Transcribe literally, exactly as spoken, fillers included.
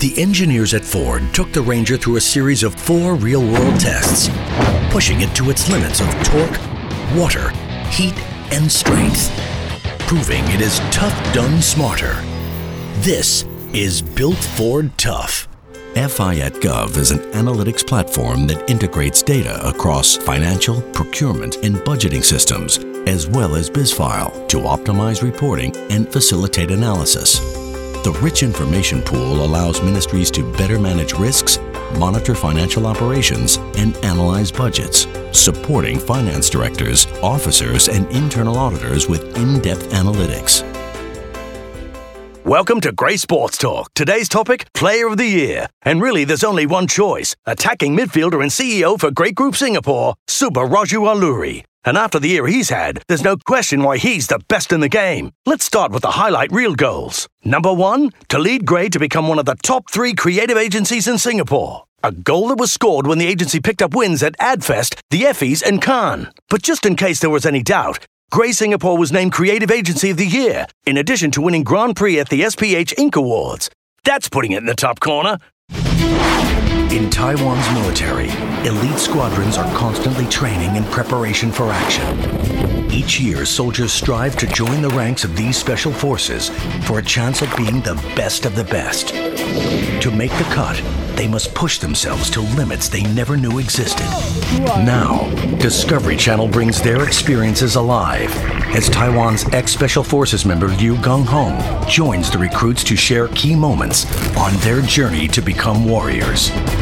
The engineers at Ford took the Ranger through a series of four real-world tests, pushing it to its limits of torque, water, heat, and strength, proving it is tough done smarter. This is Built Ford Tough. F I at Gov is an analytics platform that integrates data across financial, procurement, and budgeting systems, as well as BizFile, to optimize reporting and facilitate analysis. The rich information pool allows ministries to better manage risks, monitor financial operations, and analyze budgets, supporting finance directors, officers, and internal auditors with in-depth analytics. Welcome to Grey Sports Talk. Today's topic, Player of the Year. And really, there's only one choice. Attacking midfielder and C E O for Great Group Singapore, Subba Raju Alluri. And after the year he's had, there's no question why he's the best in the game. Let's start with the highlight reel goals. Number one, to lead Grey to become one of the top three creative agencies in Singapore. A goal that was scored when the agency picked up wins at AdFest, the Effies, and Cannes. But just in case there was any doubt, Grey Singapore was named Creative Agency of the Year, in addition to winning Grand Prix at the S P H Inc Awards. That's putting it in the top corner. In Taiwan's military, elite squadrons are constantly training in preparation for action. Each year, soldiers strive to join the ranks of these special forces for a chance at being the best of the best. To make the cut, they must push themselves to limits they never knew existed. Now, Discovery Channel brings their experiences alive as Taiwan's ex-Special Forces member Liu Gung-hong joins the recruits to share key moments on their journey to become warriors.